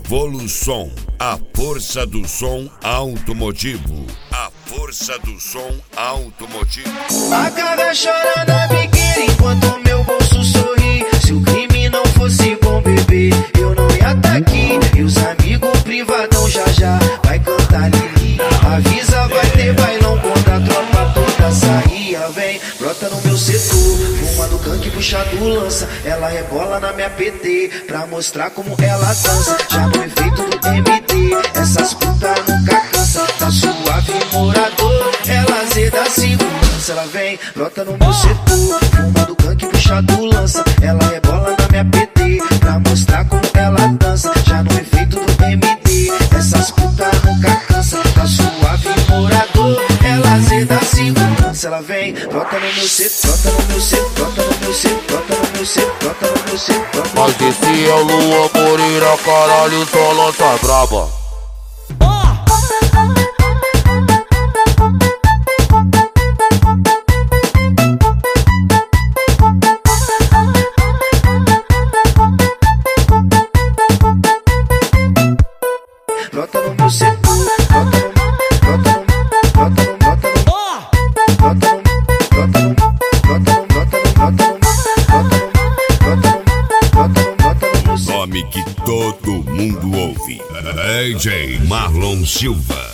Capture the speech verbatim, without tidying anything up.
Evolução, a força do som automotivo. A força do som automotivo. A cada chora na biqueira enquanto meu bolso sorri. Se o crime não fosse bom, bebê, eu não ia tá aqui. E os amigos privadão já já vai cantar Lili. Avisa, vai ter bailão quando a tropa toda sair. Vem, brota no meu setor, fumando canque, puxado lança. Ela rebola na minha P T pra mostrar como ela dança. Já no efeito do M D, essas putas nunca cansa. Tá suave, morador, ela zeda segurança. Ela vem, brota no meu setor, fumando canque, puxado lança. Ela rebola na minha P T pra mostrar como ela dança. Já no efeito do M D, essas putas nunca cansa. Tá suave, morador, ela zeda segurança. Ela vem, brota no meu setor, brota no meu setor, brota no meu setor, brota no meu setor, brota no meu setor. Mas esse é o Lua Moreira, caralho, só lança braba. Brota no meu setor, brota no, brota no, brota no, brota no, brota no, brota no, brota no, brota no, brota no, brota no, brota no, brota no meu setor. Nome que todo mundo ouve. D J Marlon Silva.